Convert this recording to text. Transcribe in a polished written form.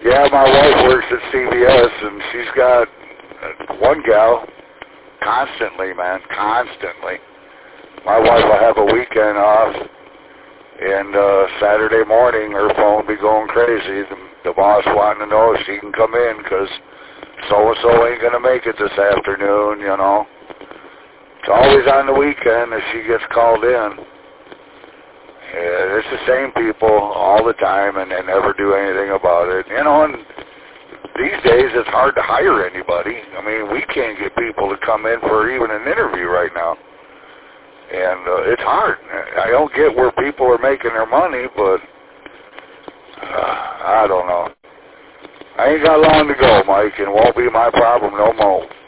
Yeah, my wife works at CVS, and she's got one gal constantly, man, constantly. My wife will have a weekend off, and Saturday morning her phone be going crazy. The boss wanting to know if she can come in because so-and-so ain't going to make it this afternoon, you know. It's always on the weekend that she gets called in. It's the same people all the time, and they never do anything about it. You know, and these days it's hard to hire anybody. I mean, we can't get people to come in for even an interview right now. And it's hard. I don't get where people are making their money, but I don't know. I ain't got long to go, Mike, and it won't be my problem no more.